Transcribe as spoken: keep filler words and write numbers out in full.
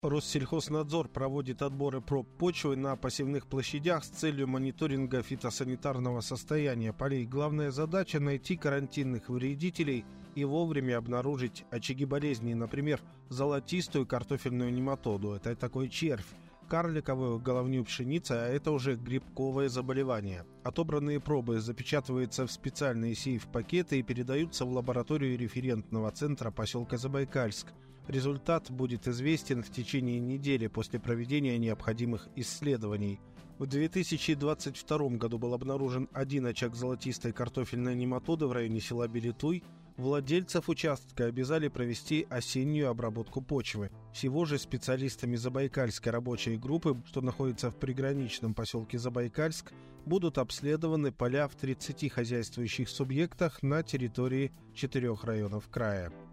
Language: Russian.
Россельхознадзор проводит отборы проб почвы на посевных площадях с целью мониторинга фитосанитарного состояния полей. Главная задача – найти карантинных вредителей и вовремя обнаружить очаги болезней, например, золотистую картофельную нематоду. Это такой червь. Карликовую головню пшеницы, а это уже грибковое заболевание. Отобранные пробы запечатываются в специальные сейф-пакеты и передаются в лабораторию референтного центра поселка Забайкальск. Результат будет известен в течение недели после проведения необходимых исследований. В две тысячи двадцать втором году был обнаружен один очаг золотистой картофельной нематоды в районе села Белитуй. Владельцев участка обязали провести осеннюю обработку почвы. Всего же специалистами Забайкальской рабочей группы, что находится в приграничном поселке Забайкальск, будут обследованы поля в тридцати хозяйствующих субъектах на территории четырех районов края.